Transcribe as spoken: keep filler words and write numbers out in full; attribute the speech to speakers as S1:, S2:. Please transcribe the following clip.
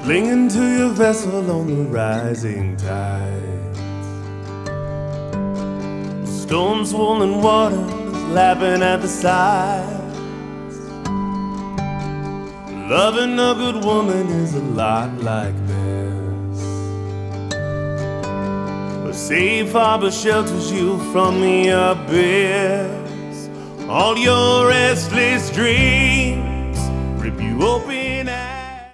S1: clinging to your vessel on the rising tide. Storm-swollen waters lapping at the sides. Loving a good woman is a lot like this. A safe harbor shelters you from the abyss. All your restless dreams rip you open